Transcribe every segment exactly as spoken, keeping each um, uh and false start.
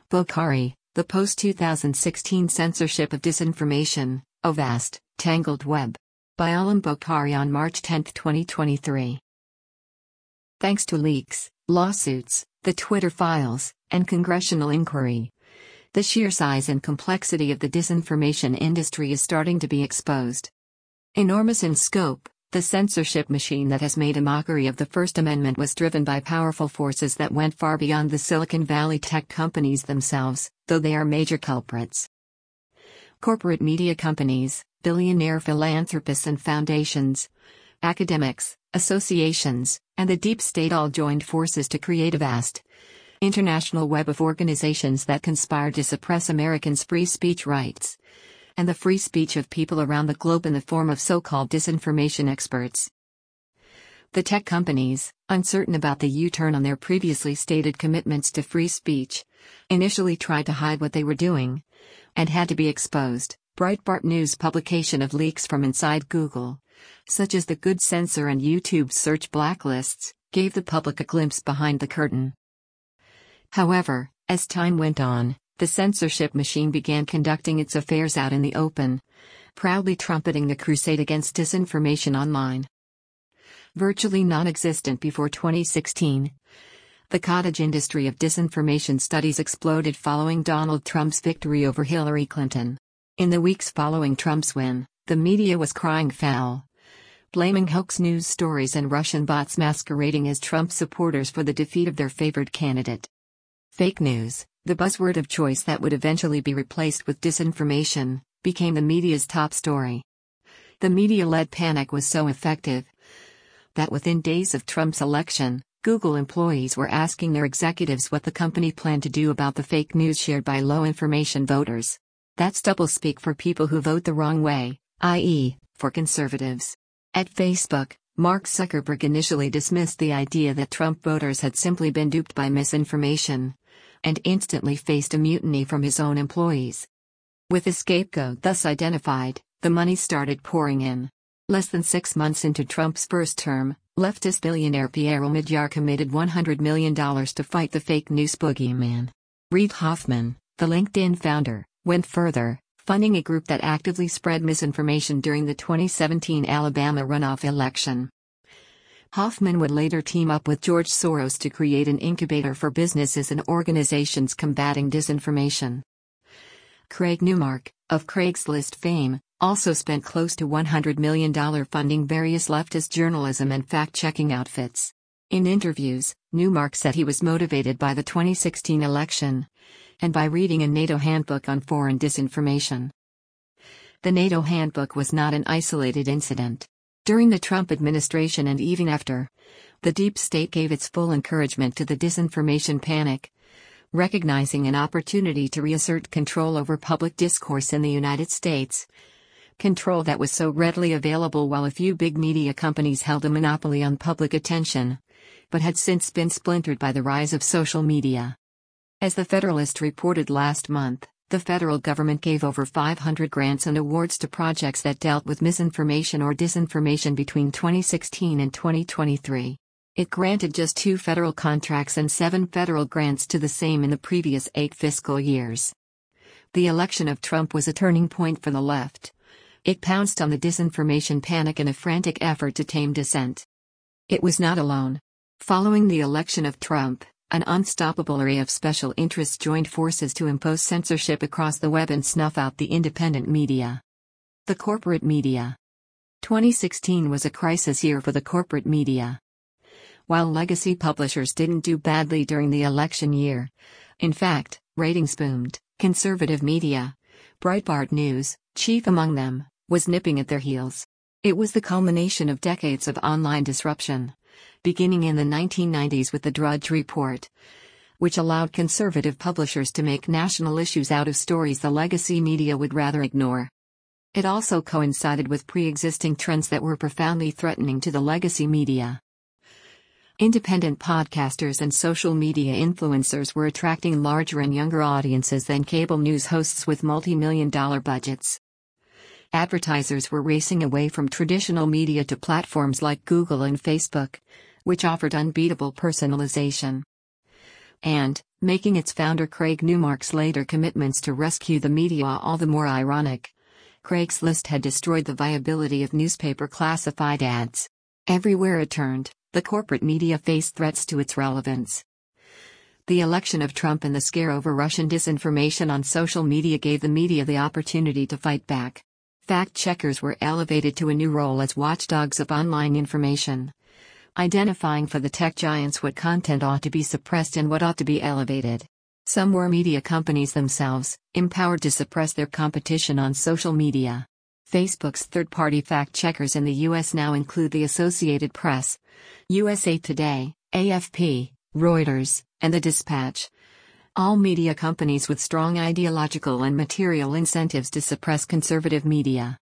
Bokhari, The Post twenty sixteen Censorship of Disinformation, A Vast, Tangled Web. By Alam Bokhari on March tenth twenty twenty-three. Thanks to leaks, lawsuits, the Twitter files, and congressional inquiry, the sheer size and complexity of the disinformation industry is starting to be exposed. Enormous in scope, the censorship machine that has made a mockery of the First Amendment was driven by powerful forces that went far beyond the Silicon Valley tech companies themselves, though they are major culprits. Corporate media companies, billionaire philanthropists and foundations, academics, associations, and the deep state all joined forces to create a vast, international web of organizations that conspire to suppress Americans' free speech rights and the free speech of people around the globe in the form of so-called disinformation experts. The tech companies, uncertain about the U-turn on their previously stated commitments to free speech, initially tried to hide what they were doing and had to be exposed. Breitbart News publication of leaks from inside Google, such as the Good Censor and YouTube search blacklists, gave the public a glimpse behind the curtain. However, as time went on, the censorship machine began conducting its affairs out in the open, proudly trumpeting the crusade against disinformation online. Virtually non-existent before twenty sixteen, the cottage industry of disinformation studies exploded following Donald Trump's victory over Hillary Clinton. In the weeks following Trump's win, the media was crying foul, blaming hoax news stories and Russian bots masquerading as Trump supporters for the defeat of their favored candidate. Fake news, the buzzword of choice that would eventually be replaced with disinformation, became the media's top story. The media-led panic was so effective that within days of Trump's election, Google employees were asking their executives what the company planned to do about the fake news shared by low-information voters. That's doublespeak for people who vote the wrong way, that is, for conservatives. At Facebook, Mark Zuckerberg initially dismissed the idea that Trump voters had simply been duped by misinformation, and instantly faced a mutiny from his own employees. With a scapegoat thus identified, the money started pouring in. Less than six months into Trump's first term, leftist billionaire Pierre Omidyar committed one hundred million dollars to fight the fake news boogeyman. Reid Hoffman, the LinkedIn founder, went further, funding a group that actively spread misinformation during the twenty seventeen Alabama runoff election. Hoffman would later team up with George Soros to create an incubator for businesses and organizations combating disinformation. Craig Newmark, of Craigslist fame, also spent close to one hundred million dollars funding various leftist journalism and fact-checking outfits. In interviews, Newmark said he was motivated by the twenty sixteen election and by reading a NATO handbook on foreign disinformation. The NATO handbook was not an isolated incident. During the Trump administration and even after, the deep state gave its full encouragement to the disinformation panic, recognizing an opportunity to reassert control over public discourse in the United States, control that was so readily available while a few big media companies held a monopoly on public attention, but had since been splintered by the rise of social media. As the Federalist reported last month, the federal government gave over five hundred grants and awards to projects that dealt with misinformation or disinformation between twenty sixteen and twenty twenty-three. It granted just two federal contracts and seven federal grants to the same in the previous eight fiscal years. The election of Trump was a turning point for the left. It pounced on the disinformation panic in a frantic effort to tame dissent. It was not alone. Following the election of Trump, an unstoppable array of special interests joined forces to impose censorship across the web and snuff out the independent media. The corporate media. twenty sixteen was a crisis year for the corporate media. While legacy publishers didn't do badly during the election year, in fact, ratings boomed. Conservative media, Breitbart News, chief among them, was nipping at their heels. It was the culmination of decades of online disruption, beginning in the nineteen nineties with the Drudge Report, which allowed conservative publishers to make national issues out of stories the legacy media would rather ignore. It also coincided with pre-existing trends that were profoundly threatening to the legacy media. Independent podcasters and social media influencers were attracting larger and younger audiences than cable news hosts with multi-million dollar budgets. Advertisers were racing away from traditional media to platforms like Google and Facebook, which offered unbeatable personalization. And, making its founder Craig Newmark's later commitments to rescue the media all the more ironic. Craigslist had destroyed the viability of newspaper classified ads. Everywhere it turned, the corporate media faced threats to its relevance. The election of Trump and the scare over Russian disinformation on social media gave the media the opportunity to fight back. Fact-checkers were elevated to a new role as watchdogs of online information, identifying for the tech giants what content ought to be suppressed and what ought to be elevated. Some were media companies themselves, empowered to suppress their competition on social media. Facebook's third-party fact-checkers in the U S now include the Associated Press, U S A Today, A F P, Reuters, and The Dispatch. All media companies with strong ideological and material incentives to suppress conservative media.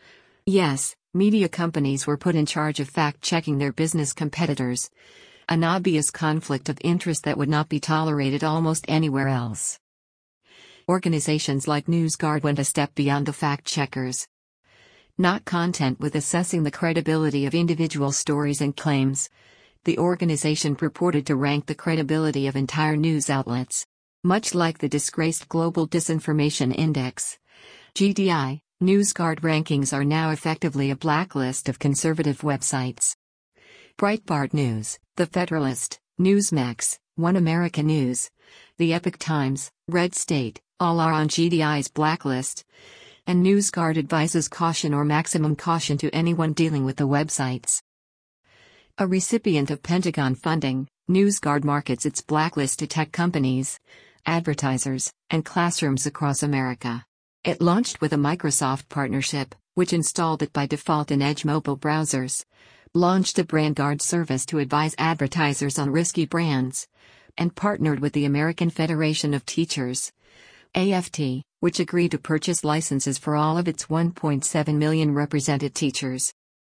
Yes, media companies were put in charge of fact-checking their business competitors. An obvious conflict of interest that would not be tolerated almost anywhere else. Organizations like NewsGuard went a step beyond the fact-checkers. Not content with assessing the credibility of individual stories and claims, the organization purported to rank the credibility of entire news outlets. Much like the disgraced Global Disinformation Index, G D I, NewsGuard rankings are now effectively a blacklist of conservative websites. Breitbart News, The Federalist, Newsmax, One America News, The Epoch Times, Red State, all are on G D I's blacklist, and NewsGuard advises caution or maximum caution to anyone dealing with the websites. A recipient of Pentagon funding, NewsGuard markets its blacklist to tech companies, advertisers, and classrooms across America. It launched with a Microsoft partnership, which installed it by default in Edge mobile browsers, launched a BrandGuard service to advise advertisers on risky brands, and partnered with the American Federation of Teachers, A F T, which agreed to purchase licenses for all of its one point seven million represented teachers.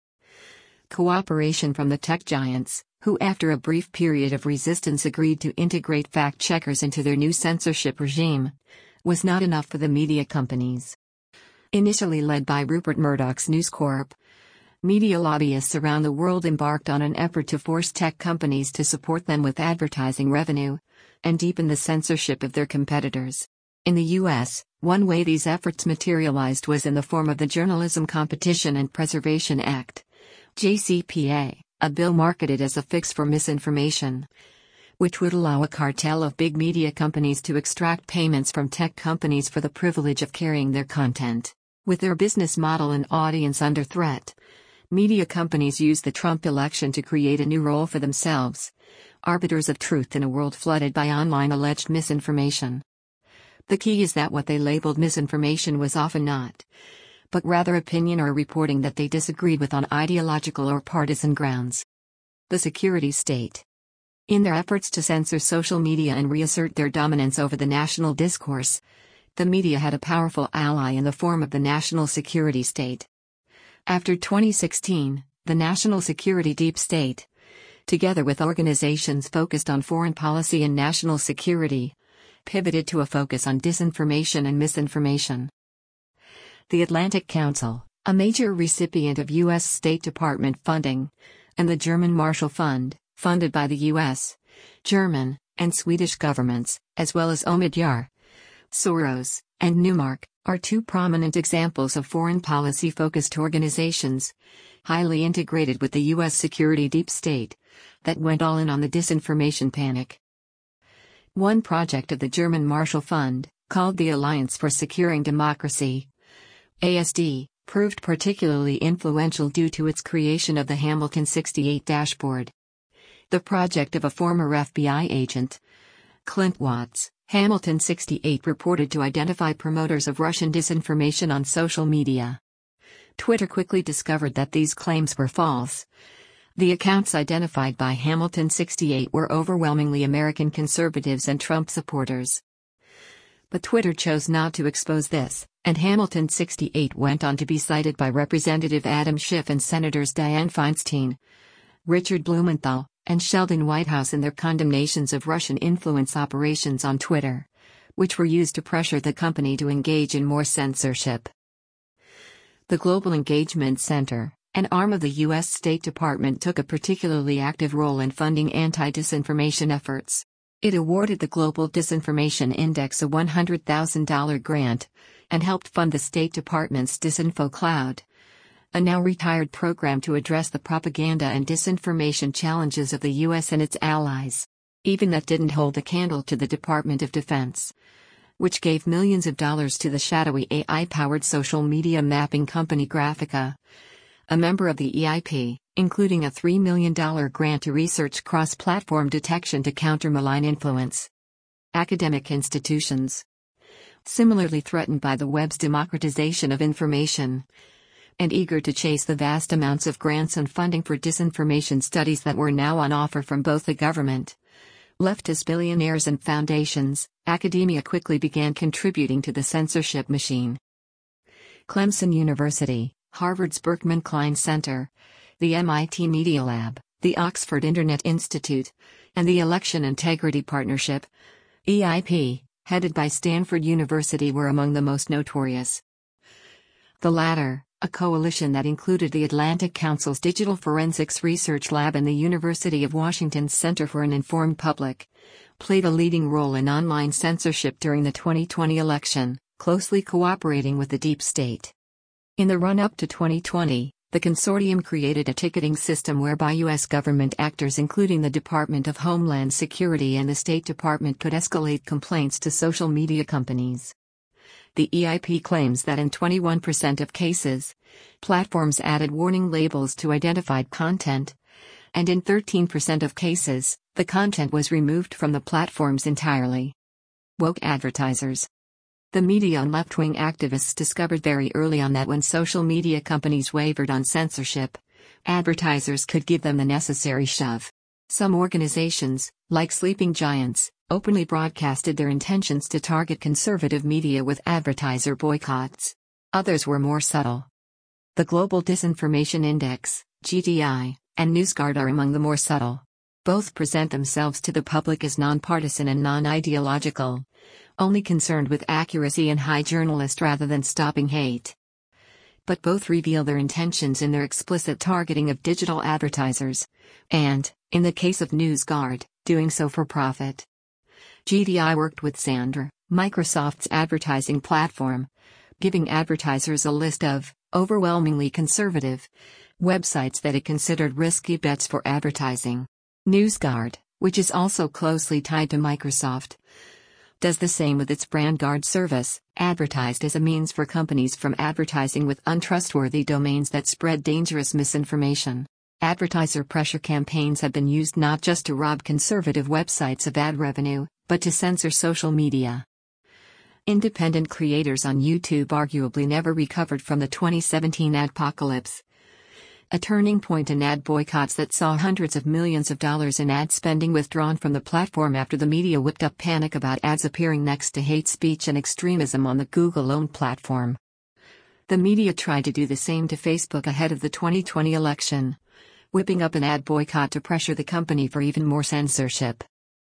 Cooperation from the tech giants, who after a brief period of resistance agreed to integrate fact-checkers into their new censorship regime, was not enough for the media companies. Initially led by Rupert Murdoch's News Corp, media lobbyists around the world embarked on an effort to force tech companies to support them with advertising revenue, and deepen the censorship of their competitors. In the U S, one way these efforts materialized was in the form of the Journalism Competition and Preservation Act, J C P A, a bill marketed as a fix for misinformation, which would allow a cartel of big media companies to extract payments from tech companies for the privilege of carrying their content. With their business model and audience under threat, media companies used the Trump election to create a new role for themselves, arbiters of truth in a world flooded by online alleged misinformation. The key is that what they labeled misinformation was often not, but rather opinion or reporting that they disagreed with on ideological or partisan grounds. The security state. In their efforts to censor social media and reassert their dominance over the national discourse, the media had a powerful ally in the form of the national security state. After twenty sixteen, the national security deep state, together with organizations focused on foreign policy and national security, pivoted to a focus on disinformation and misinformation. The Atlantic Council, a major recipient of U S State Department funding, and the German Marshall Fund, funded by the U S, German, and Swedish governments, as well as Omidyar, Soros, and Newmark, are two prominent examples of foreign policy-focused organizations, highly integrated with the U S security deep state, that went all in on the disinformation panic. One project of the German Marshall Fund, called the Alliance for Securing Democracy, A S D, proved particularly influential due to its creation of the Hamilton sixty-eight dashboard. The project of a former F B I agent, Clint Watts, Hamilton sixty-eight reported to identify promoters of Russian disinformation on social media. Twitter quickly discovered that these claims were false. The accounts identified by Hamilton sixty-eight were overwhelmingly American conservatives and Trump supporters. But Twitter chose not to expose this, and Hamilton sixty-eight went on to be cited by Representative Adam Schiff and Senators Dianne Feinstein, Richard Blumenthal, and Sheldon Whitehouse in their condemnations of Russian influence operations on Twitter, which were used to pressure the company to engage in more censorship. The Global Engagement Center, an arm of the U S State Department, took a particularly active role in funding anti-disinformation efforts. It awarded the Global Disinformation Index a one hundred thousand dollars grant and helped fund the State Department's Disinfo Cloud, a now-retired program to address the propaganda and disinformation challenges of the U S and its allies. Even that didn't hold a candle to the Department of Defense, which gave millions of dollars to the shadowy A I-powered social media mapping company Graphika, a member of the E I P, including a three million dollars grant to research cross-platform detection to counter malign influence. Academic institutions, similarly threatened by the web's democratization of information, and eager to chase the vast amounts of grants and funding for disinformation studies that were now on offer from both the government, leftist billionaires and foundations, academia quickly began contributing to the censorship machine. Clemson University, Harvard's Berkman Klein Center, the M I T Media Lab, the Oxford Internet Institute, and the Election Integrity Partnership, E I P, headed by Stanford University, were among the most notorious. The latter, a coalition that included the Atlantic Council's Digital Forensics Research Lab and the University of Washington's Center for an Informed Public, played a leading role in online censorship during the twenty twenty election, closely cooperating with the deep state. In the run-up to twenty twenty, the consortium created a ticketing system whereby U S government actors including the Department of Homeland Security and the State Department could escalate complaints to social media companies. The E I P claims that in twenty-one percent of cases, platforms added warning labels to identified content, and in thirteen percent of cases, the content was removed from the platforms entirely. Woke advertisers. The media and left-wing activists discovered very early on that when social media companies wavered on censorship, advertisers could give them the necessary shove. Some organizations, like Sleeping Giants, openly broadcasted their intentions to target conservative media with advertiser boycotts. Others were more subtle. The Global Disinformation Index, G D I, and NewsGuard are among the more subtle. Both present themselves to the public as nonpartisan and non-ideological, only concerned with accuracy and high journalist rather than stopping hate. But both reveal their intentions in their explicit targeting of digital advertisers, and, in the case of NewsGuard, doing so for profit. G D I worked with Xandr, Microsoft's advertising platform, giving advertisers a list of, overwhelmingly conservative, websites that it considered risky bets for advertising. NewsGuard, which is also closely tied to Microsoft, does the same with its BrandGuard service, advertised as a means for companies from advertising with untrustworthy domains that spread dangerous misinformation. Advertiser pressure campaigns have been used not just to rob conservative websites of ad revenue, but to censor social media. Independent creators on YouTube arguably never recovered from the twenty seventeen adpocalypse, a turning point in ad boycotts that saw hundreds of millions of dollars in ad spending withdrawn from the platform after the media whipped up panic about ads appearing next to hate speech and extremism on the Google-owned platform. The media tried to do the same to Facebook ahead of the twenty twenty election, whipping up an ad boycott to pressure the company for even more censorship.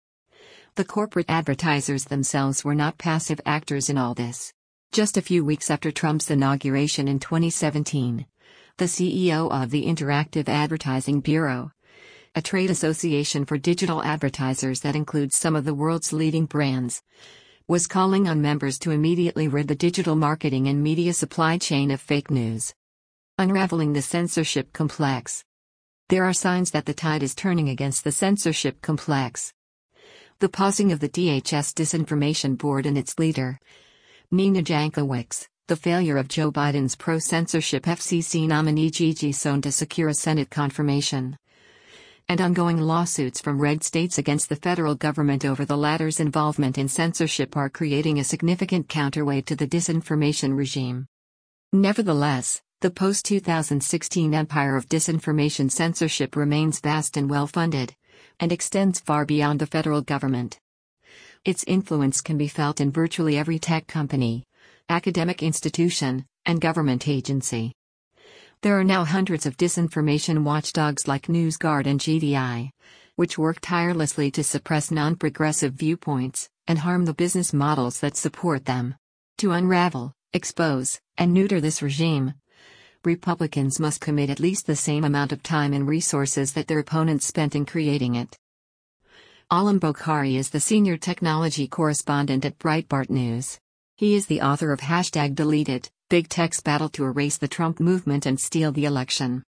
The corporate advertisers themselves were not passive actors in all this. Just a few weeks after Trump's inauguration in twenty seventeen, the C E O of the Interactive Advertising Bureau, a trade association for digital advertisers that includes some of the world's leading brands, was calling on members to immediately rid the digital marketing and media supply chain of fake news. Unraveling the censorship complex. There are signs that the tide is turning against the censorship complex. The pausing of the D H S Disinformation Board and its leader, Nina Jankowicz, the failure of Joe Biden's pro-censorship F C C nominee Gigi Sohn to secure a Senate confirmation, and ongoing lawsuits from red states against the federal government over the latter's involvement in censorship are creating a significant counterweight to the disinformation regime. Nevertheless, the post two thousand sixteen empire of disinformation censorship remains vast and well-funded, and extends far beyond the federal government. Its influence can be felt in virtually every tech company, academic institution, and government agency. There are now hundreds of disinformation watchdogs like NewsGuard and G D I, which work tirelessly to suppress non-progressive viewpoints and harm the business models that support them. To unravel, expose, and neuter this regime, Republicans must commit at least the same amount of time and resources that their opponents spent in creating it. Alam Bokhari is the senior technology correspondent at Breitbart News. He is the author of Hashtag Delete It, Big Tech's Battle to Erase the Trump Movement and Steal the Election.